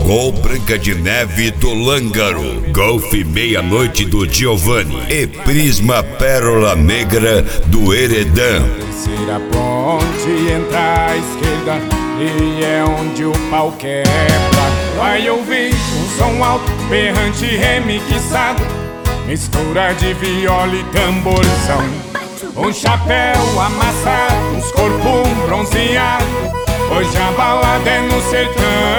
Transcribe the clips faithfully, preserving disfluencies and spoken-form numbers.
Gogol Branca de Neve do Lângaro, Golf Meia-Noite do Giovanni e Prisma Pérola Negra do Heredã. Terceira ponte, entra à esquerda e é onde o pau quebra. Vai ouvir um som alto, berrante remixado, mistura de viola e tamborzão. Um chapéu amassado, uns corpos bronzeados, hoje a balada é no sertão.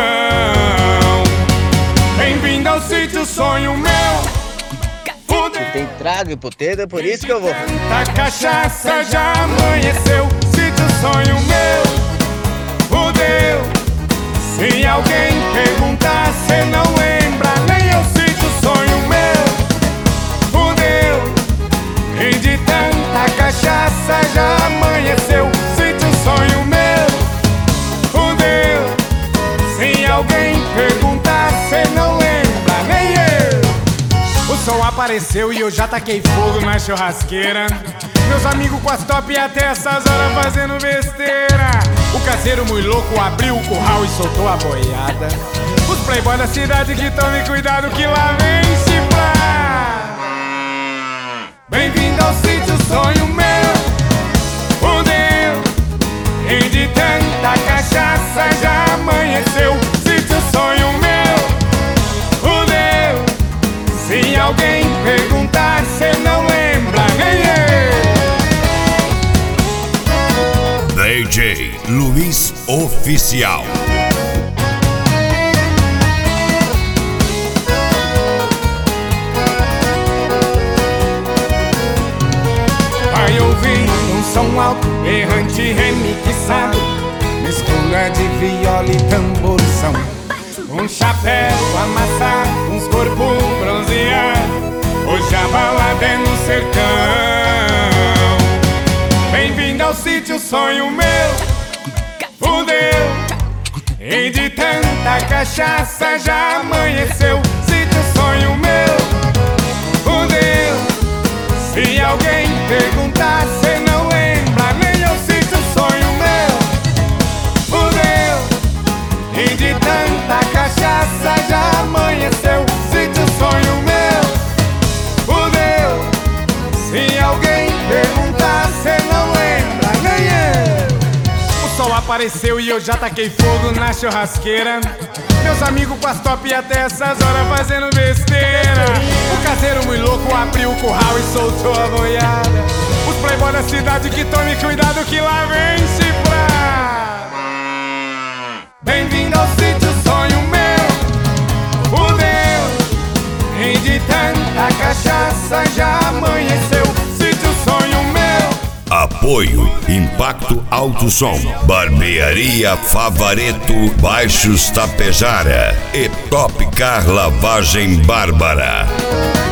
Bem-vindo ao sítio Sonho Meu. Tem trago e puteiro, é por isso que eu vou. A cachaça já amanheceu, sítio Sonho Meu. Fudeu. Se alguém perguntar, cê não lembra, nem eu. Sítio Sonho Meu. Fudeu. E de tanta cachaça já amanheceu, sítio Sonho Meu. Fudeu. Se alguém perguntar, cê não lembra, nem eu. O som apareceu e eu já taquei fogo na churrasqueira. Meus amigos com as top até essas horas fazendo besteira. O caseiro muito louco abriu o curral e soltou a boiada. Os playboy da cidade que tomem cuidado que lá vem chifrar. Bem-vindo ao sítio Sonho Meu. Fudeu. E de tanta cachaça já amanheceu, sítio Sonho Meu. Fudeu. Se alguém perguntar, cê não lembra, nem eu. D J Luiz Oficial. Vai ouvir um som alto, errante, remixado, mistura de viola e tamborzão. Um chapéu amassado, uns corpos bronzeados, hoje a balada é no sertão. Bem-vindo ao sítio Sonho Meu. Fudeu. E de tanta cachaça já amanheceu, sítio Sonho Meu. Fudeu. Se alguém perguntar, cê não lembra, nem eu. Sítio Sonho Meu. Fudeu. E de tanta cachaça já amanheceu, sítio Sonho Meu. Fudeu. Se alguém perguntar, cê não lembra, nem eu. O sol apareceu e eu já taquei fogo na churrasqueira. Meus amigos com as top até essas horas fazendo besteira. O caseiro muito louco abriu o curral e soltou a boiada. Os playboy da cidade que tome cuidado que lá vem chifrar. Bem-vindo ao sítio Sonho Meu. Fudeu. E de tanta cachaça já amanheceu, sítio Sonho Meu. Apoio Impacto Alto Som, Barbearia Favareto, Baixos Tapejara e Top Car Lavagem Bárbara.